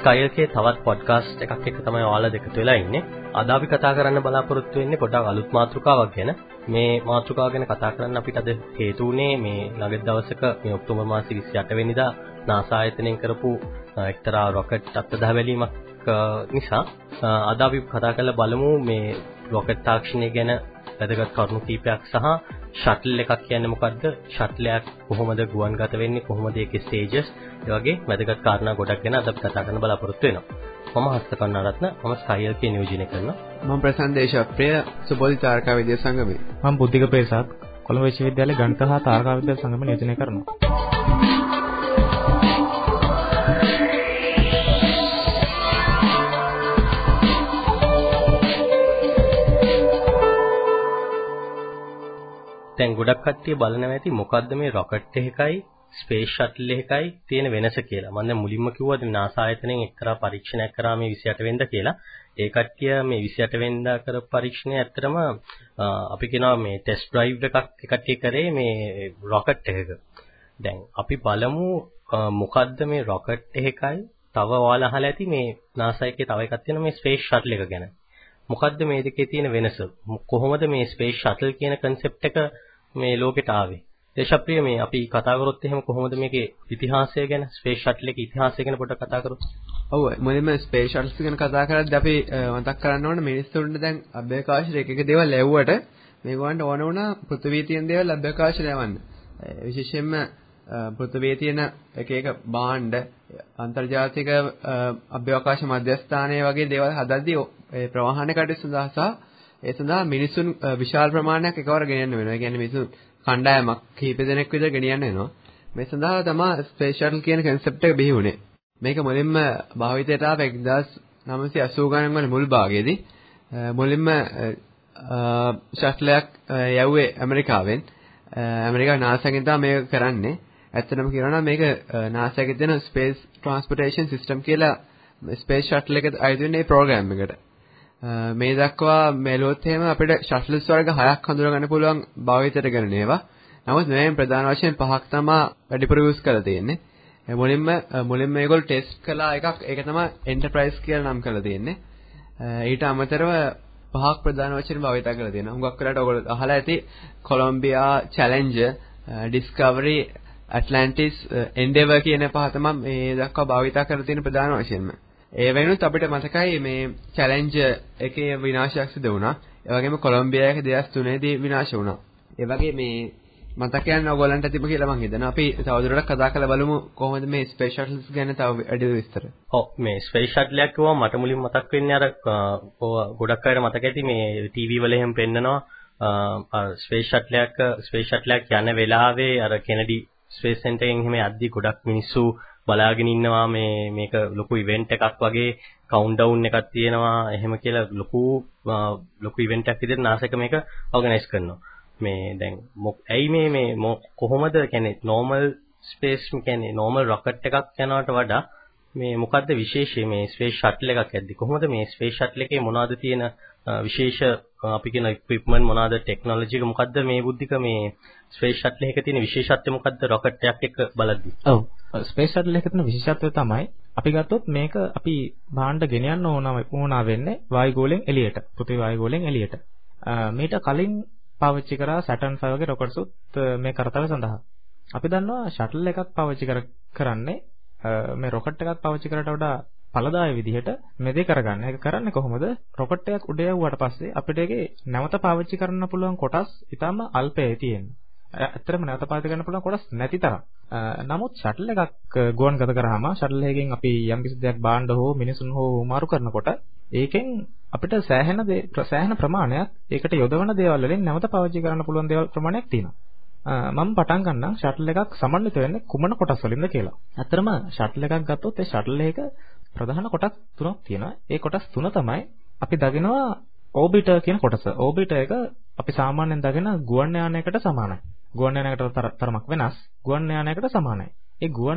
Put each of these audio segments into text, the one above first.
ස්කයිල්කේ තවත් පොඩ්කාස්ට් එකක් එක්ක තමයි ඔයාලා දෙකතු වෙලා ඉන්නේ. අද අපි කතා කරන්න බලාපොරොත්තු වෙන්නේ පොඩ්ඩක් අලුත් මාතෘකාවක් ගැන. මේ මාතෘකාව ගැන කතා කරන්න අපිට අද හේතු වුණේ මේ ළඟ දවසක මේ ඔක්තෝබර් මාසේ 28 වෙනිදා NASA ආයතනයෙන් කරපු එක්තරා රොකට් අත්දැකීමක් නිසා. අද අපි කතා කරලා බලමු මේ රොකට් තාක්ෂණය ගැන වැදගත් කරුණු කීපයක් සහ ෂටල් එකක් කියන්නේ මොකද්ද? ෂටල් එකක් කොහොමද ගුවන්ගත වෙන්නේ? කොහොමද ඒකේ ස්ටේජස්? ඒ වගේ වැදගත් කාරණා ගොඩක් ගැන අද අපි කතා කරන්න බලාපොරොත්තු වෙනවා. මම හස්තකන්නරත්න මම ස්කයිල්කේ නියෝජනය කරනවා. මම ප්‍රසන්න දේශප්‍රිය සුබෝධි තාරකා විද්‍යා සංගමේ. මම බුද්ධික ප්‍රසාද් කොළඹ විශ්වවිද්‍යාලයේ ගණිත හා තාරකා විද්‍යා සංගමේ නියෝජනය කරනවා. දැන් ගොඩක් කට්ටිය බලනවා ඇති මොකද්ද මේ රොකට් එකයි ස්පේස් ෂටල් එකයි තියෙන වෙනස කියලා. මම දැන් මුලින්ම කිව්වා මේ NASA ආයතනයෙන් එක්තරා පරීක්ෂණයක් කරා මේ 28 වෙනිදා කියලා. ඒ කට්ටිය මේ 28 වෙනිදා කරපු පරීක්ෂණය ඇත්තටම අපි කියනවා මේ ටෙස්ට් ඩ්‍රයිව් එකක් ඒ කට්ටිය කරේ මේ රොකට් එකක. දැන් අපි බලමු මොකද්ද මේ රොකට් එකයි තව ඔයාලා අහලා ඇති මේ NASA එකේ තව එකක් තියෙන මේ ස්පේස් ෂටල් එක ගැන. මොකද්ද මේ දෙකේ තියෙන වෙනස? කොහොමද මේ ස්පේස් ෂටල් කියන concept එක මේ ලෝකෙට ආවේ? දේශප්‍රිය මේ අපි කතා කරොත් එහෙම කොහොමද මේකේ ඉතිහාසය ගැන ස්පේස් ෂටල් එකේ ඉතිහාසය ගැන පොඩ්ඩක් කතා කරමු. ඔව් මුලින්ම ස්පේස් ෂටල්ස් ගැන කතා කරද්දී අපි මතක් කරන්න ඕනේ මිනිස්සුන්ට දැන් අභ්‍යවකාශයේ එක දේවල් ලැබුවට මේගොල්ලන්ට ඕන වුණා පෘථිවියේ තියෙන දේවල් අභ්‍යවකාශයට යවන්න. විශේෂයෙන්ම පෘථිවියේ තියෙන එක භාණ්ඩ අන්තර්ජාතික අභ්‍යවකාශ මධ්‍යස්ථානයේ වගේ දේවල් හදද්දී ඒ ප්‍රවාහන කටයුතු සඳහා සහ ඒ සඳහා මිනිසුන් විශාල ප්‍රමාණයක් එකවර ගෙනියන්න වෙනවා. ඒ කියන්නේ මිනිසුන් කණ්ඩායමක් කීප දෙනෙක් විතර ගෙනියන්න වෙනවා. මේ සඳහා තමයි ස්පේස් ෂටල් කියන concept එක බිහි වුණේ. මේක මුලින්ම භාවිතයට ආවේ 1980 ගණන් වල මුල් භාගයේදී. මුලින්ම ෂටල් එකක් යවුවේ ඇමරිකාවෙන්. ඇමරිකා NASA එකෙන් තමයි මේක කරන්නේ. ඇත්තටම කියනවා නම් මේක NASA එකේ තියෙන Space Transportation System කියලා ස්පේස් ෂටල් එක අයිති වෙන මේ ප්‍රෝග්‍රෑම් එකට. මේ දක්වා මෙලොත් එහෙම අපිට ෂටල්ස් වර්ග 6ක් හඳුනා ගන්න පුළුවන් භාවිතයට ගන්න ඒවා. නමුත් මේෙන් ප්‍රධාන වශයෙන් 5ක් තමයි වැඩිපුර යූස් කරලා තියෙන්නේ. මුලින්ම මේගොල්ලෝ ටෙස්ට් කළා එකක් ඒක තමයි එන්ටර්ප්‍රයිස් කියලා නම් කරලා තියෙන්නේ. ඊට අමතරව 5ක් ප්‍රධාන වශයෙන් භාවිත කරලා තියෙනවා. හුඟක් වෙලාවට ඔයගොල්ලෝ අහලා ඇති Columbia, Challenger, Discovery, Atlantis, Endeavour කියන පහ තමයි මේ දක්වා භාවිත කරලා තියෙන ප්‍රධාන වශයෙන්ම. ඒ වෙනුත් අපිට මතකයි මේ චැලෙන්ජර් එකේ විනාශයක් සිදු වුණා. ඒ වගේම කොලොම්බියා එකේ 2003 දී විනාශ වුණා. ඒ වගේ මේ මතකයන් ඔයගොල්ලන්ට තිබු කියලා මම හිතනවා. අපි තවදුරටත් කතා කරලා බලමු කොහොමද මේ ස්පේස් ෂටල්ස් ගැන තව වැඩි විස්තර. ඔව් මේ ස්පේස් ෂටල් එකක් කිව්වම මට මුලින් මතක් වෙන්නේ අර ගොඩක් අය මතක ඇති මේ ටීවී වල එහෙම පෙන්නනවා ස්පේස් ෂටල් එකක් යන වෙලාවේ අර කෙනඩි ස්පේස් සෙන්ටර් එකෙන් එහෙම යද්දි ගොඩක් මිනිස්සු බලාගෙන ඉන්නවා මේක ලොකු ඉවෙන්ට් එකක් වගේ කවුන්ට්ඩවුන් එකක් තියෙනවා එහෙම කියලා ලොකු ඉවෙන්ට් එකක් විදිහට NASA එක මේක ඕගනයිස් කරනවා. මේ දැන් ඇයි මේ කොහොමද කියන්නේ නෝමල් ස්පේස් කියන්නේ නෝමල් රොකට් එකක් යනවට වඩා මේ මොකද්ද විශේෂය මේ ස්පේස් ෂටල් එකක් යද්දි කොහොමද මේ ස්පේස් ෂටල් එකේ මොනවද තියෙන විශේෂ අපි කියන ඉක්විප්මන්ට් මොනවද ටෙක්නොලොජි එක මොකද්ද මේ බුද්ධික මේ ස්පේස් ෂටල් එකේ තියෙන විශේෂත්වය මොකද්ද රොකට් එකක් එක්ක බලද්දි? ඔව් ස්පේස් ෂටල් එකේ තියෙන විශේෂත්වය තමයි අපි ගත්තොත් මේක අපි භාණ්ඩ ගෙනියන්න ඕනා වෙන්නේ වායුගෝලයෙන් එළියට. පෘථිවි වායුගෝලයෙන් එළියට. මේට කලින් පාවිච්චි කරා Saturn V වගේ රොකට්ස් උත් මේ කරතල සඳහා. අපි දන්නවා ෂටල් එකක් පාවිච්චි කරන්නේ මේ රොකට් එකක් පාවිච්චි කරට වඩා ඵලදායී විදිහට මේ දේ කරගන්න. ඒක කරන්නේ කොහොමද? රොකට් එකක් උඩ යවුවට පස්සේ අපිට ඒකේ නැවත පාවිච්චි කරන්න පුළුවන් කොටස් ඊටම අල්පයි තියෙන්නේ. ඇත්තටම නැවත පාවිච්චි කරන්න පුළුවන් කොටස් නැති තරම්. නමුත් ෂටල් එකක් ගුවන්ගත කරාම ෂටල් එකකින් අපි යම් කිසි දෙයක් බාණ්ඩ හෝ මිනිසුන් හෝ මාරු කරනකොට ඒකෙන් අපිට සෑහෙන ප්‍රමාණයක් ඒකට යොදවන දේවල් වලින් නැවත පාවිච්චි කරන්න පුළුවන් දේවල් ප්‍රමාණයක් තියෙනවා. මම පටන් ගන්නම් ෂටල් එකක් සමන්විත වෙන්නේ කුමන කොටස් වලින්ද කියලා. ඇත්තටම ෂටල් එකක් ගත්තොත් ඒ ෂටල් එක ප්‍රධාන කොටස් තුනක් තියෙනවා. ඒ කොටස් තුන තමයි අපි දකිනවා ඕබිටර් කියන කොටස. ඕබිටර් එක අපි සාමාන්‍යයෙන් දකින ගුවන් යානයකට සමානයි. ගුවන් යානයකට තරමක් වෙනස්. ගුවන් යානයකට සමානයි. ඒ ගුවන්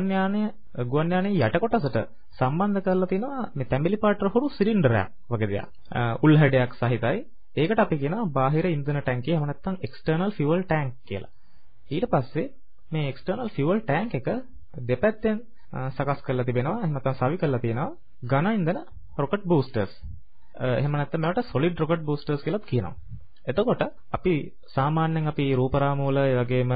යානයේ යට කොටසට සම්බන්ධ කරලා තිනවා මේ තැඹිලි පාට රහුරු සිලින්ඩරයක් වගේ දෙයක්. උල් හැඩයක් සහිතයි. ඒකට අපි කියනවා බාහිර ඉන්ධන ටැංකිය එහෙම නැත්නම් එක්ස්ටර්නල් ෆියුවල් ටැංක් කියලා. ඊට පස්සේ මේ එක්ස්ටර්නල් ෆියුවල් ටැංක් එක දෙපැත්තෙන් සකස් කරලා තිබෙනවා එහෙම නැත්නම් සවි කරලා තියෙනවා ඝන ඉන්ධන rocket boosters. එහෙම නැත්නම් මේවට solid rocket boosters කියලාත් කියනවා. එතකොට අපි සාමාන්‍යයෙන් අපි රූපරාමු වල ඒ වගේම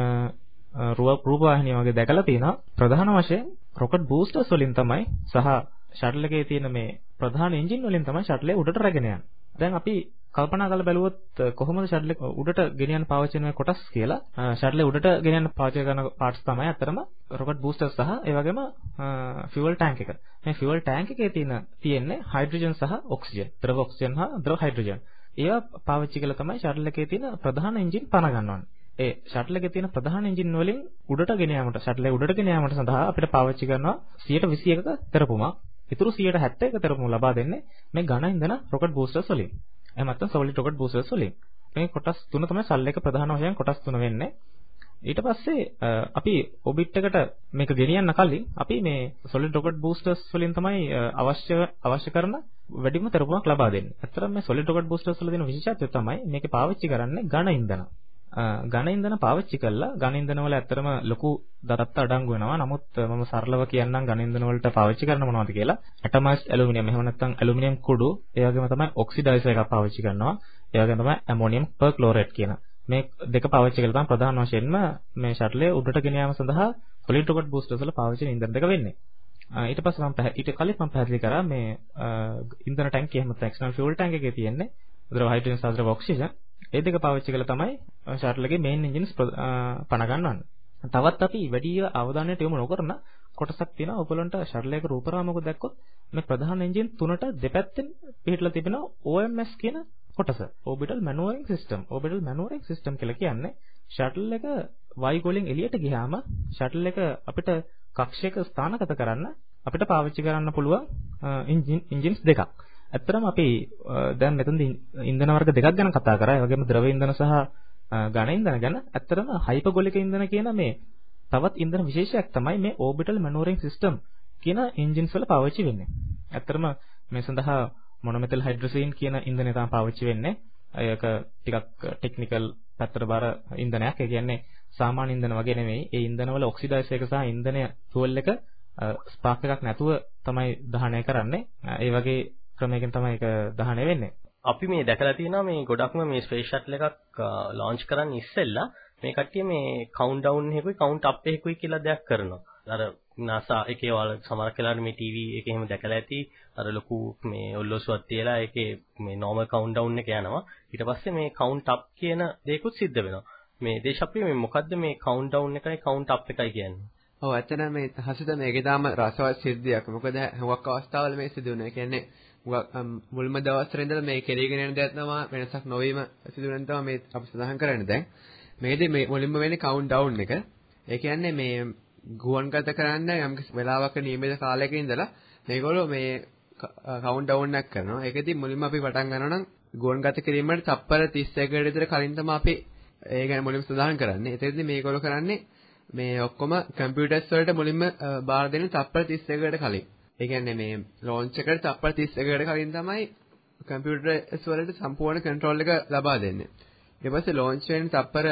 රූපවාහිනිය වගේ දැකලා තියෙනවා ප්‍රධාන වශයෙන් rocket boosters වලින් තමයි සහ shuttle එකේ තියෙන මේ ප්‍රධාන එන්ජින් වලින් තමයි shuttle එක උඩට රැගෙන යන්නේ. දැන් අපි කල්පනා කරලා බැලුවොත් කොහොමද shuttle එක උඩට ගෙනියන්න පාවිච්චි වෙන කොටස් කියලා shuttle එක උඩට ගෙනියන්න පාවිච්චි කරන parts තමයි අතරම rocket boosters සහ ඒ වගේම fuel tank එක. මේ fuel tank එකේ තියෙන්නේ hydrogen සහ oxygen. ද්‍රව oxygen සහ ද්‍රව hydrogen. ඒවා පාවිච්චි කරලා තමයි shuttle එකේ තියෙන ප්‍රධාන එන්ජින් පණ ගන්නවන්නේ. ඒ shuttle එකේ තියෙන ප්‍රධාන එන්ජින් වලින් උඩට ගෙන යාමට shuttle එක උඩට ගෙන යාමට සඳහා අපිට පාවිච්චි කරනවා 121ක තෙරපුමක්. ඊටු 171ක තෙරපුම ලබා දෙන්නේ මේ ඝන ඉන්ධන rocket boosters වලින්. එහෙම නැත්නම් solid rocket boosters වලින්. මේ කොටස් තුන තමයි shuttle එක ප්‍රධාන වශයෙන් කොටස් තුන වෙන්නේ. ඊට පස්සේ අපි orbit එකට මේක ගෙනියන්න කලින් අපි මේ solid rocket boosters වලින් තමයි අවශ්‍ය කරන වැඩිම තෙරපුමක් ලබා දෙන්නේ. ඇත්තටම මේ solid rocket boosters වල තියෙන විශේෂත්වය තමයි මේකේ පාවිච්චි කරන්නේ ඝන ඉන්ධන. ඝන ඉන්ධන පාවිච්චි කළා ඝන ඉන්ධන වල ඇත්තටම ලොකු දරත්ත අඩංගු වෙනවා. නමුත් මම සරලව කියන්නම් ඝන ඉන්ධන වලට පාවිච්චි කරන මොනවද කියලා. atomized aluminum එහෙම නැත්නම් aluminum කුඩු, ඒ වගේම තමයි oxidizer එකක් පාවිච්චි කරනවා. ඒ වගේම තමයි ammonium perchlorate කියන මේ දෙක පාවිච්චි කරලා තමයි ප්‍රධාන වශයෙන්ම මේ shuttle එක උඩට ගෙන යාම සඳහා solid rocket boosters වල පාවිච්චි කරන ඉන්ධන දෙක වෙන්නේ. ඊට පස්සේ ඊට කලින් මම පැහැදිලි කරා මේ ඉන්ධන ටැංකිය එහෙම නැත්නම් external fuel tank එකේ තියෙන්නේ ද්‍රව hydrogen සහ ද්‍රව oxygen. ඒ දෙක පාවිච්චි කරලා තමයි shuttle එකේ main engines පණ ගන්නවන්නේ. තවත් අපි වැඩි අවධානයට යොමු නොකරන කොටසක් තියෙනවා. ඔයගොල්ලන්ට shuttle එක රූපරාමක දැක්කොත් මේ ප්‍රධාන එන්ජින් තුනට දෙපැත්තෙන් පිහිටලා තිබෙනවා OMS කියන කොටස. orbital maneuvering system. orbital maneuvering system කියලා කියන්නේ shuttle එක වායුගෝලයෙන් එළියට ගියාම shuttle එක අපිට කක්ෂයක ස්ථානගත කරන්න අපිට පාවිච්චි කරන්න පුළුවන් engines දෙකක්. ඇත්තටම අපි දැන් මෙතනදී ඉන්ධන වර්ග දෙකක් ගැන කතා කරා. ඒ වගේම ද්‍රව ඉන්ධන සහ ඝන ඉන්ධන ගැන. ඇත්තටම හයිපර්ගොලික ඉන්ධන කියන මේ තවත් ඉන්ධන විශේෂයක් තමයි මේ orbital maneuvering system කියන engines වල පාවිච්චි වෙන්නේ. ඇත්තටම මේ සඳහා monomethyl hydrazine කියන ඉන්ධනය තමයි පාවිච්චි වෙන්නේ. ඒක ටිකක් ටෙක්නිකල් පැත්තට බර ඉන්ධනයක්. ඒ කියන්නේ සාමාන්‍ය ඉන්ධන වගේ නෙමෙයි. ඒ ඉන්ධන වල ඔක්සිඩයිසර් එක සහ ඉන්ධනය fuel එක ස්පාර්ක් එකක් නැතුව තමයි දහනය කරන්නේ. ඒ වගේ ක්‍රමයකින් තමයි ඒක දහනය වෙන්නේ. අපි මේ දැකලා තියෙනවා මේ ගොඩක්ම මේ ස්පේස් ෂටල් එකක් ලොන්ච් කරන්න ඉස්සෙල්ලා මේ කට්ටිය මේ කවුන්ට් ඩවුන් එකකුයි කවුන්ට් අප් එකකුයි කියලා දෙයක් කරනවා. අර NASA එකේ වල සමහර වෙලාවට මේ TV එකේ එහෙම දැකලා ඇති අර ලොකු මේ ඔල්ලෝසුවක් තියලා ඒකේ මේ normal count down එක යනවා. ඊට පස්සේ මේ count up කියන දේකුත් සිද්ධ වෙනවා. මේ දේශප්‍රිය මේ මොකද්ද මේ count down එකයි count up එකයි කියන්නේ? ඔව් ඇත්තටම මේ හසිත මේකේ තාම රසවත් සිද්ධියක්. මොකද හුඟක් අවස්ථාවල මේ සිදු වෙනවා. ඒ කියන්නේ මුල්ම දවස් වල ඉඳලා මේ කෙරීගෙන යන දේත් තමයි වෙනසක් නොවීම සිදු වෙන තමයි මේ අපි සඳහන් කරන්නේ දැන්. මේකදී මේ මුලින්ම වෙන්නේ count down එක. ඒ කියන්නේ මේ ගුවන්ගත කරන්න යම් වෙලාවක නියමිත කාලයක ඉඳලා මේගොල්ලෝ මේ count down එකක් කරනවා. ඒකදී මුලින්ම අපි පටන් ගන්නවා නම් ගුවන්ගත කිරීමට තප්පර 31කට විතර කලින් තමයි අපි ඒ ගැන මුලින්ම සඳහන් කරන්නේ. ඒතෙන්දී මේගොල්ලෝ කරන්නේ මේ ඔක්කොම කම්පියුටර්ස් වලට මුලින්ම බාර දෙන්නේ තප්පර 31කට කලින්. ඒ කියන්නේ මේ ලොන්ච් එකට තප්පර 31කට කලින් තමයි කම්පියුටර්ස් වලට සම්පූර්ණ කන්ට්‍රෝල් එක ලබා දෙන්නේ. ඊට පස්සේ ලොන්ච් වෙන තප්පර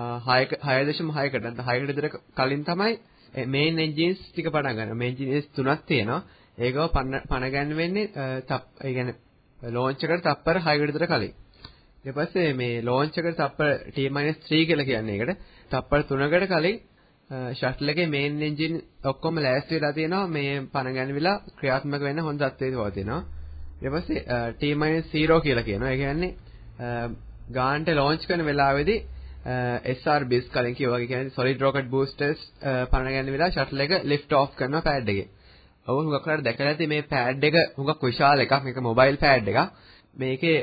6.6කට නැත්නම් 6කට විතර කලින් තමයි මේන් එන්ජින්ස් ටික පටන් ගන්නවා. මේන් එන්ජින්ස් තුනක් තියෙනවා. ඒකව පණ ගන්න වෙන්නේ ඒ කියන්නේ ලොන්ච් එකට තප්පර 6කට විතර කලින්. ඊට පස්සේ මේ ලොන්ච් එකට තප්පර T-3 කියලා කියන්නේ ඒකට තප්පර 3කට කලින් ෂටල් එකේ මේන් එන්ජින් ඔක්කොම ලෑස්ති වෙලා තියෙනවා මේ පණ ගැනවිලා ක්‍රියාත්මක වෙන්න හොඳ තත්ත්වයක පවතිනවා. ඊට පස්සේ T-0 කියලා කියනවා. ඒ කියන්නේ ගානට ලොන්ච් කරන වෙලාවේදී SRBs කලින් කිව්වා වගේ කියන්නේ solid rocket boosters පණ ගැනවිලා ෂටල් එක lift off කරනවා පෑඩ් එකේ. ඔව් හුඟක් කරලා දැකලා ඇති මේ පෑඩ් එක හුඟක් විශාල එකක්. මේක මොබයිල් පෑඩ් එකක්. මේකේ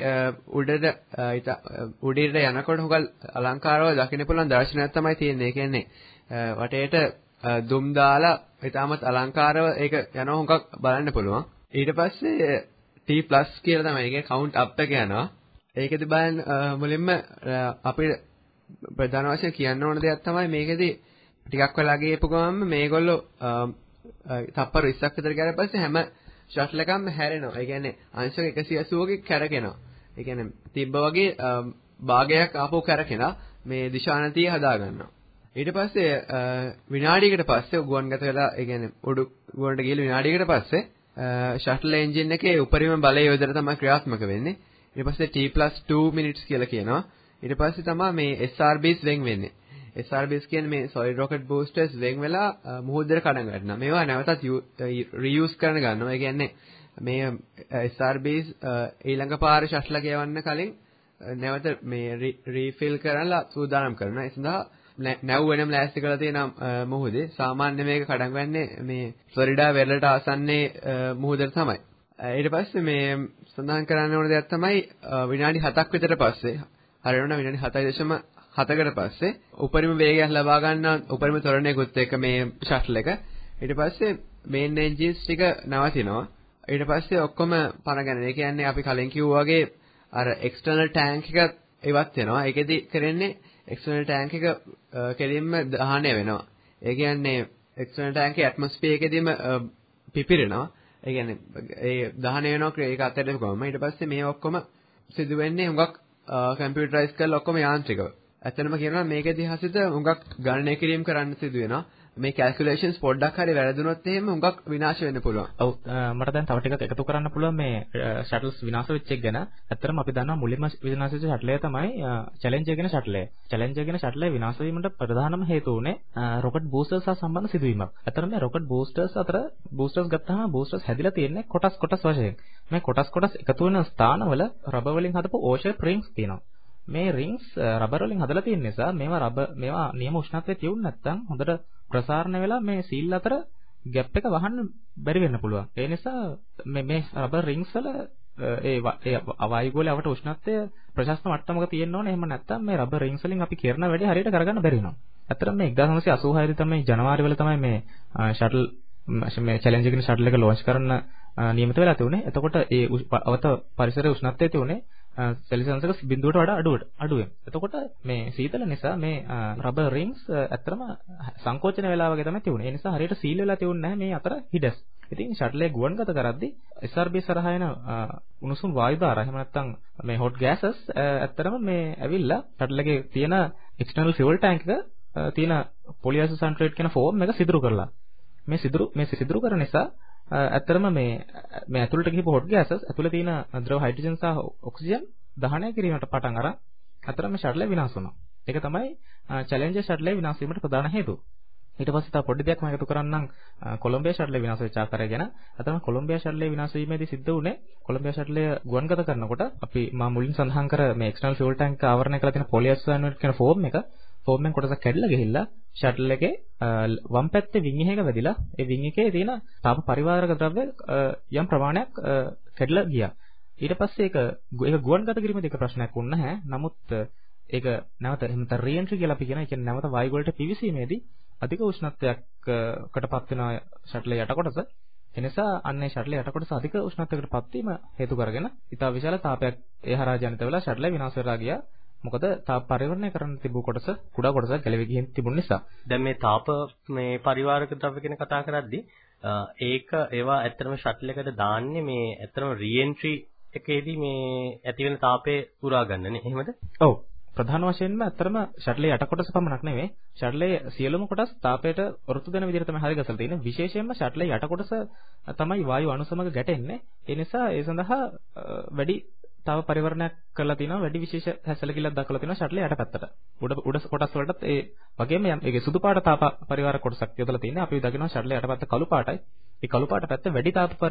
උඩට යනකොට හුඟක් අලංකාරව දකින්න පුළුවන් දර්ශනයක් තමයි තියෙන්නේ. ඒ කියන්නේ වටේට දුම් දාලා ඊටමත් අලංකාරව ඒක යනවා හුඟක් බලන්න පුළුවන්. ඊට පස්සේ T+ කියලා තමයි ඒකේ count up එක යනවා. ඒකෙදි බලන්න මුලින්ම අපි ප්‍රධාන වශයෙන් කියන්න ඕන දෙයක් තමයි මේකෙදි ටිකක් වෙලා ගියපු ගමන් මේගොල්ලෝ තප්පර 20ක් විතර ගියාට පස්සේ හැම ෂටල් එකක්ම හැරෙනවා. ඒ කියන්නේ අංශක 180කකින් කැරකෙනවා. ඒ කියන්නේ තිබ්බ වගේ භාගයක් ආපහු කැරකෙනවා මේ දිශානතිය හදා ගන්නවා. ඊට පස්සේ විනාඩියකට පස්සේ ගුවන්ගත වෙලා ඒ කියන්නේ උඩු ගුවන්ට ගිහලා විනාඩියකට පස්සේ ෂටල් එන්ජින් එකේ උපරිම බලය යොදලා තමයි ක්‍රියාත්මක වෙන්නේ. ඊට පස්සේ T+2 minutes කියලා කියනවා. ඊට පස්සේ තමයි මේ SRBs වෙන් වෙන්නේ. SRBs කියන්නේ මේ solid rocket boosters වෙන් වෙලා මුහුදට කඩන් ගන්නවා. මේවා නැවතත් reuse කරන්න ගන්නවා. ඒ කියන්නේ මේ SRBs ඊළඟ පාර ෂටල් ගෙවන්න කලින් නැවත මේ refill කරලා සූදානම් කරනවා. ඒ සඳහා නැව් වෙනම ලෑස්ති කරලා තියෙන මුහුදේ සාමාන්‍ය මේක කඩන් ගන්නේ මේ ෆ්ලොරිඩා වෙරළට ආසන්නේ මුහුදට තමයි. ඊට පස්සේ මේ සඳහන් කරන්න ඕන දෙයක් තමයි විනාඩි 7ක් විතර පස්සේ හරියටම විනාඩි 7.7කට පස්සේ උපරිම වේගයක් ලබා ගන්න උපරිම ත්වරණයකුත් එක්ක මේ ෂටල් එක ඊට පස්සේ මේන් එන්ජින්ස් ටික නවතිනවා. ඊට පස්සේ ඔක්කොම පණ ගන්න. ඒ කියන්නේ අපි කලින් කිව්වා වගේ අර එක්ස්ටර්නල් ටැංක් එක ඉවත් වෙනවා. ඒකෙදි කරන්නේ එක්ස්ටර්නල් ටැංක් එක කෙලින්ම දහනය වෙනවා. ඒ කියන්නේ එක්ස්ටර්නල් ටැංක් එකේ ඇට්මොස්ෆියර් එකේදීම පිපිරෙනවා. ඒ කියන්නේ ඒ දහනය වෙනවා ඒක අතහැරලා ගමම ඊට පස්සේ මේ ඔක්කොම සිදු වෙන්නේ හුඟක් කම්පියුටරයිස් කරලා ඔක්කොම යාන්ත්‍රිකව. ඇත්තටම කියනවා මේකෙදි හසිත හුඟක් ගණනය කිරීම කරන්න සිදු වෙනවා. මේ කැල්කියුලේෂන්ස් පොඩ්ඩක් හරි වැරදුනොත් එහෙම හුඟක් විනාශ වෙන්න පුළුවන්. ඔව් මට දැන් තව ටිකක් එකතු කරන්න පුළුවන් මේ ෂටල්ස් විනාශ වෙච්ච එක ගැන. ඇත්තටම අපි දන්නවා මුලින්ම විනාශ වෙච්ච ෂටලය තමයි චැලෙන්ජර් කියන ෂටලය. චැලෙන්ජර් කියන ෂටලය විනාශ වීමට ප්‍රධානම හේතුව උනේ රොකට් බූස්ටර්ස් සහ සම්බන්ධ සිදුවීමක්. ඇත්තටම මේ රොකට් බූස්ටර්ස් අතර බූස්ටර්ස් ගත්තාම බූස්ටර්ස් හැදිලා තියෙන්නේ කොටස් වශයෙන්. මේ කොටස් එකතු වෙන ස්ථානවල රබර් වලින් හදපු ඕෂර් රින්ග්ස් තියෙනවා. මේ රින්ග්ස් රබර් වලින් හදලා තියෙන නිසා මේවා නියම උෂ්ණත්වයේ තියුනේ නැත්නම් හොඳට ප්‍රසාරණය වෙලා මේ සීල් අතර ગેප් එක වහන්න බැරි වෙන්න පුළුවන්. ඒ නිසා මේ රබර් රින්ග්ස් වල ඒ වායුගෝලයේ අවට උෂ්ණත්වය ප්‍රශස්ත මට්ටමක තියෙන්න ඕනේ. එහෙම නැත්නම් මේ රබර් රින්ග්ස් වලින් අපි කරන වැඩේ හරියට කරගන්න බැරි වෙනවා. ඇත්තටම මේ 1986 දී තමයි ජනවාරි වල තමයි මේ ෂටල් මේ චැලෙන්ජර් කියන ෂටල් එක ලොන්ච් කරන්න නියමිත වෙලා තිබුණේ. එතකොට ඒ අවත පරිසරයේ උෂ්ණත්වය තිබුණේ සෙල්සියස් එක 0ට වඩා අඩුවෙන්. එතකොට මේ සීතල නිසා මේ රබර් රින්ග්ස් ඇත්තටම සංකෝචන වෙලා වගේ තමයි තිබුණේ. ඒ නිසා හරියට සීල් වෙලා තිබුණේ නැහැ මේ අතර හිඩස්. ඉතින් ෂටල් එක ගුවන්ගත කරද්දී SRB සරහා එන උණුසුම් වායු ධාර එහෙම නැත්නම් මේ හොට් ගෑසස් ඇත්තටම මේ ඇවිල්ලා ෂටල් එකේ තියෙන එක්ස්ටර්නල් ෆියුල් ටැංක් එක තියෙන පොලිඅයිසෝසන්ට්‍රේට් කියන ෆෝම් එක සිදුරු කරලා. මේ සිදුරු කරන නිසා ඇත්තටම මේ ඇතුළට ගිහපු හොට් ගෑසස් ඇතුළේ තියෙන ද්‍රව හයිඩ්‍රජන් සහ ඔක්සිජන් දහනය කිරීමට පටන් අරන් ඇත්තටම ෂටල් විනාශ වුණා. ඒක තමයි චැලෙන්ජර් ෂටලේ විනාශ වීමට ප්‍රධාන හේතුව. ඊට පස්සේ තව පොඩි දෙයක් මම එකතු කරන්නම් කොලොම්බියා ෂටලේ විනාශ වෙච්ච ආකාරය ගැන. අතන කොලොම්බියා ෂටලේ විනාශ වීමේදී සිද්ධ වුණේ කොලොම්බියා ෂටලය ගුවන්ගත කරනකොට අපි මා මුලින් සඳහන් කර මේ එක්ස්ටර්නල් ෆියුල් ටැංක් ආවරණය කරලා තියෙන පොලිඅයිසෝසන්ට්‍රේට් කියන ෆෝම් එකෙන් කොටසක් කැඩලා ගිහිල්ලා ෂටල් එකේ වම් පැත්තේ වින් එකක වැදිලා ඒ වින් එකේ තියෙන තාප පරිවාරක ද්‍රව්‍ය යම් ප්‍රමාණයක් කැඩලා ගියා. ඊට පස්සේ ඒක ගුවන්ගත කිරීමේදී එක ප්‍රශ්නයක් වුණා නැහැ. නමුත් ඒක නැවත එහෙම රීඑන්ට්‍රි කියලා අපි කියනවා. ඒ කියන්නේ නැවත වායුගෝලයට පිවිසීමේදී අධික උෂ්ණත්වයකටපත් වෙන ෂටල් යට කොටස. එනිසා අන්නේ ෂටල් යට කොටස අධික උෂ්ණත්වයකටපත් වීම හේතු කරගෙන ඊට විශාල තාපයක් ඒ හරහා ජනිත වෙලා ෂටල් විනාශ වෙලා ගියා. මොකද තාප පරිවර්තනය කරන්න තිබු කොටස කුඩා කොටසක් ගැලවි ගිහින් තිබුණ නිසා. දැන් මේ තාප මේ පරිවාරක ද්‍රව්‍ය ගැන කතා කරද්දී ඒවා ඇත්තටම ෂටල් එකට දාන්නේ මේ ඇත්තටම රීඑන්ට්‍රි එකේදී මේ ඇති වෙන තාපය පුරා ගන්නනේ. එහෙමද? ඔව්. ප්‍රධාන වශයෙන්ම ඇත්තටම ෂටලේ යට කොටස පමණක් නෙවෙයි ෂටලේ සියලුම කොටස් තාපයට ඔරොත්තු දෙන විදිහට තමයි හරි ගසලා තියෙන්නේ. විශේෂයෙන්ම ෂටලේ යට කොටස තමයි වායු අණු සමග ගැටෙන්නේ. ඒ නිසා ඒ සඳහා වැඩි තව පරිවර්තනයක් කරලා තිනවා වැඩි විශේෂ හැසලකිල්ලක් දක්වලා තිනවා ෂටලේ යට පැත්තට. උඩ කොටස් වලටත් ඒ වගේම ඒකේ සුදු පාට තාප පරිවාර කොටසක් යොදලා තියෙනවා. අපි දකිනවා ෂටලේ යට පැත්ත කළු පාටයි. ඒ කළු පාට පැත්ත වැඩි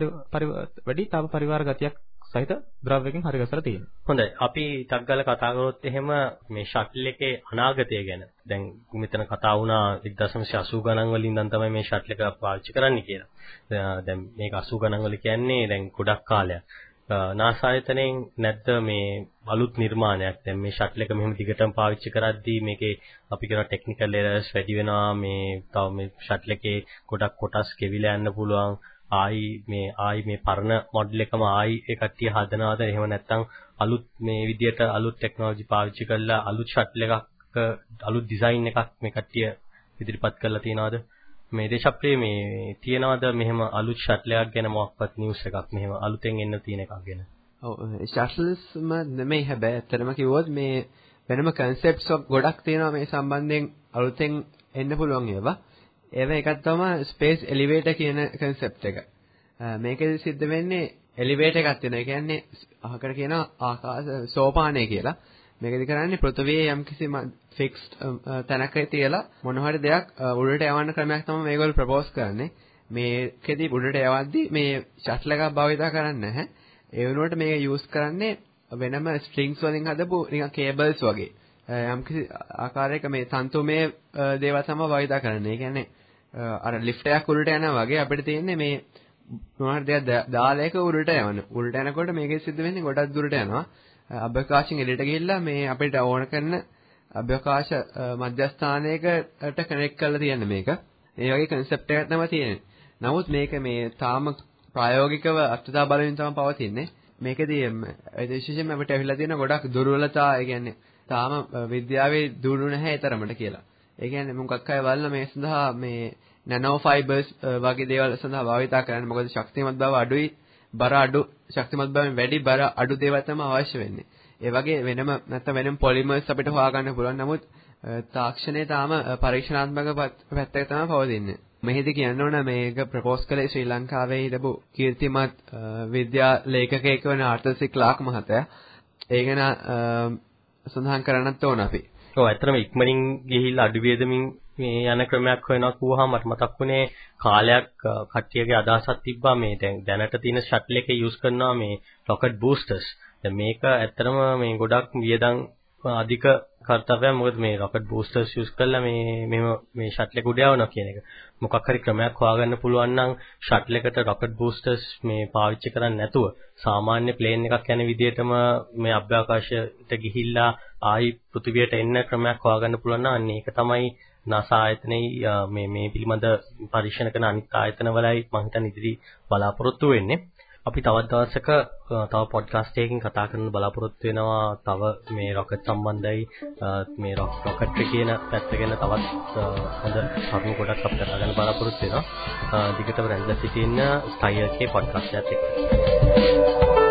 තාප පරිවාර ගතියක් සහිත ද්‍රව්‍යකින් හරි ගසලා තියෙනවා. හොඳයි. අපි ටක් ගාලා කතා කරොත් එහෙම මේ ෂටල් එකේ අනාගතය ගැන. දැන් මෙතන කතා වුණා 1980 ගණන් වලින් ඉඳන් තමයි මේ ෂටල් එක පාවිච්චි කරන්නේ කියලා. දැන් මේක 80 ගණන් වල කියන්නේ දැන් ගොඩක් කාලයක්. NASA ආයතනයෙන් නැත්ද මේ අලුත් නිර්මාණයක්. දැන් මේ ෂටල් එක මෙහෙම දිගටම පාවිච්චි කරද්දී මේකේ අපි කියන ටෙක්නිකල් එරර්ස් වැඩි වෙනවා. මේ තව මේ ෂටල් එකේ ගොඩක් කොටස් කෙවිලා යන්න පුළුවන්. ආයි මේ පරණ මොඩල් එකම ආයි ඒ කට්ටිය හදනවාද එහෙම නැත්නම් අලුත් මේ විදියට අලුත් ටෙක්නොලොජි පාවිච්චි කරලා අලුත් ෂටල් එකක් අලුත් ඩිසයින් එකක් මේ කට්ටිය ඉදිරිපත් කරලා තියනවාද මේ දේශප්‍රිය මේ තියනවාද මෙහෙම අලුත් ෂටල් එකක් ගැන මොකක්වත් නිවුස් එකක් මෙහෙම අලුතෙන් එන්න තියෙන එකක් ගැන ඔව් ෂටල්ස්ම නෙමෙයි හැබැයි ඇත්තටම කිව්වොත් මේ වෙනම කන්සෙප්ට්ස් ගොඩක් තියෙනවා මේ සම්බන්ධයෙන් අලුතෙන් එන්න පුළුවන් ඒවා එකක් තමයි ස්පේස් එලිවේටර් කියන concept එක. මේකෙදි සිද්ධ වෙන්නේ එලිවේටර් එකක් තියෙනවා. ඒ කියන්නේ අහකට කියන ආකාශ සෝපානය කියලා. මේකෙදි කරන්නේ පෘථිවියේ යම්කිසි ෆික්ස්ඩ් තැනක තියලා මොන හරි දෙයක් උඩට යවන්න ක්‍රමයක් තමයි මේගොල්ලෝ ප්‍රොපෝස් කරන්නේ. මේකෙදි උඩට යවද්දි මේ ෂටල් එකක් භාවිත කරන්නේ නැහැ. ඒ වෙනුවට මේක යූස් කරන්නේ වෙනම ස්ට්‍රින්ග්ස් වලින් හදපු නිකන් කේබල්ස් වගේ. යම්කිසි ආකාරයක මේ තන්තුමය දේවල් තමයි භාවිත කරන්නේ. ඒ කියන්නේ අර ලිෆ්ට් එකක් උඩට යනවා වගේ අපිට තියෙන්නේ මේ මොනවාරි දෙයක් දාලා එක උඩට යවන්න. උඩට යනකොට මේකෙ සිද්ධ වෙන්නේ ගොඩක් දුරට යනවා. අභ්‍යවකාශයෙන් එළියට ගිහිල්ලා මේ අපිට ඕන කරන අභ්‍යවකාශ මධ්‍යස්ථානයකට කනෙක්ට් කරලා තියෙන මේක. ඒ වගේ concept එකක් තමයි තියෙන්නේ. නමුත් මේක මේ තාම ප්‍රායෝගිකව අත්දැක බලමින් තමයි පවතින්නේ. මේකදී විශේෂයෙන්ම අපිට අවිලා තියෙන ගොඩක් දුර්වලතා, ඒ කියන්නේ තාම විද්‍යාවේ දුරු නැහැ ඒ තරමට කියලා. ඒ කියන්නේ මොකක් අය බලන මේ සඳහා මේ නැනෝ ෆයිබර්ස් වගේ දේවල් සඳහා භාවිත කරන්නේ. මොකද ශක්තිමත් බව අඩුයි, බර අඩු, ශක්තිමත් බවෙන් වැඩි බර අඩු දේවල් තමයි අවශ්‍ය වෙන්නේ. ඒ වගේ වෙනම පොලිමර්ස් අපිට හොයාගන්න පුළුවන්. නමුත් තාක්ෂණයේ තාම පරීක්ෂණාත්මක පැත්තක තමයි පවතින්නේ. මෙහිදී කියන්න ඕන මේක ප්‍රොපෝස් කළේ ශ්‍රී ලංකාවේ හිටපු කීර්තිමත් විද්‍යා ලේඛකයෙක් වන ආර්තර් සි ක්ලාක් මහත්තයා. ඒ ගැන සඳහන් කරන්නත් ඕන අපි. ඔව් ඇත්තටම ඉක්මනින් ගිහිල්ලා අඩු වේදමින් මේ යන ක්‍රමයක් හොයනවා කිව්වහම මට මතක් වුණේ කාලයක් කට්ටියගේ අදහසක් තිබ්බා මේ දැනට තියෙන ෂටල් එකේ යූස් කරනවා මේ රොකට් බූස්ටර්ස්. දැන් මේක ඇත්තටම මේ ගොඩක් වියදම් අධික කර්තව්‍යයක්. මොකද මේ රොකට් බූස්ටර්ස් යූස් කරලා මේ ෂටල් එක උඩ යවනවා කියන එක. මොකක් හරි ක්‍රමයක් හොයාගන්න පුළුවන් නම් ෂටල් එකට රොකට් බූස්ටර්ස් මේ පාවිච්චි කරන්නේ නැතුව සාමාන්‍ය ප්ලේන් එකක් යන විදිහටම මේ අභ්‍යවකාශයට ගිහිල්ලා ආයි පෘථිවියට එන්න ක්‍රමයක් හොයාගන්න පුළුවන් නම් අන්න ඒක තමයි NASA ආයතනයේ මේ පිළිබඳ පරීක්ෂණ කරන අනිත් ආයතනවලයි මම හිතන්නේ ඉදිරි බලාපොරොත්තු වෙන්නේ. අපි තවත් දවසක තව පොඩ්කාස්ට් එකකින් කතා කරන්න බලාපොරොත්තු වෙනවා. තව මේ රොකට් සම්බන්ධයි මේ රොකට් එක කියන පැත්ත ගැන තවත් හොඳ කරුණු ගොඩක් අපිට ගන්න බලාපොරොත්තු වෙනවා. දිගටම රැඳලා සිටින්න ස්කයිර්කේ පොඩ්කාස්ට් එකත් එක්ක.